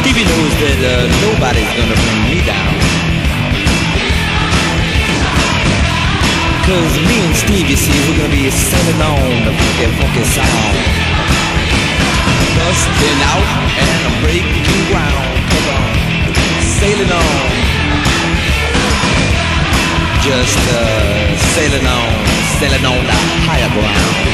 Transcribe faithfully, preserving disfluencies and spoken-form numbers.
Stevie knows that uh, nobody's gonna bring me down. Cause me and Steve, you see, we're gonna be sailing on the funky, funky sound. Busting out and breaking ground. Come on, sailing on. Just uh, sailing on, sailing on the higher ground.